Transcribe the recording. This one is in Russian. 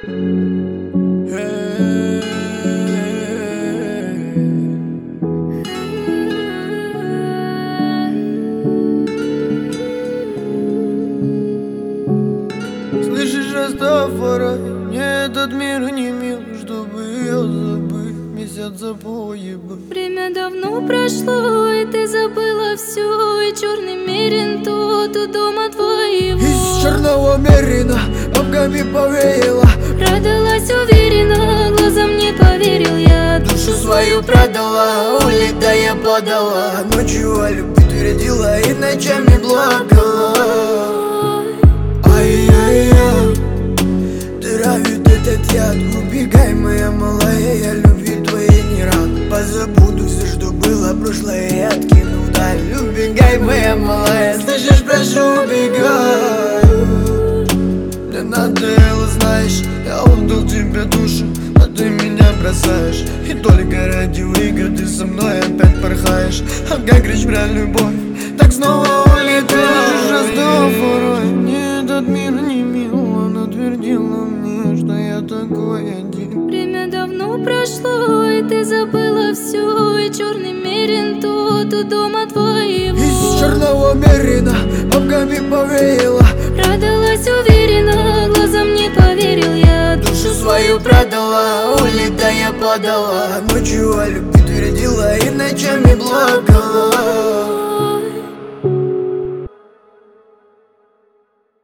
Слышишь, Растафарай, мне этот мир не мил, чтобы ее забыть, месяц запои бы. Время давно прошло, и ты забыла все, и черный мерин тот у дома твоего. Из черного мерина бабками повеяло, Продалась уверенно, глазам не поверил я. душу свою продала, улетая подала. Ночью о любви твердила и ночами плакала. Ай-яй-яй, травит этот яд. Убегай, моя малая, я любви твоей не рад. Позабуду все, что было прошлое, и откину вдаль. Убегай, моя малая, слышишь, прошу, убегай. Мне надоело, знаешь, я отдал тебе душу, а ты меня бросаешь. И только ради выгоды со мной опять порхаешь. А как речь про любовь, так снова улетаешь. Растафарай, мне этот мир не мил, она твердила мне, что я такой один. Время давно прошло, и ты забыла все, и черный мерин тот у дома твоего. Из черного мерина бабками повеяло, Продалась уверенно, глазам не поверил я. душу свою продала, улетая подала. Ночью о любви твердила и ночами плакала.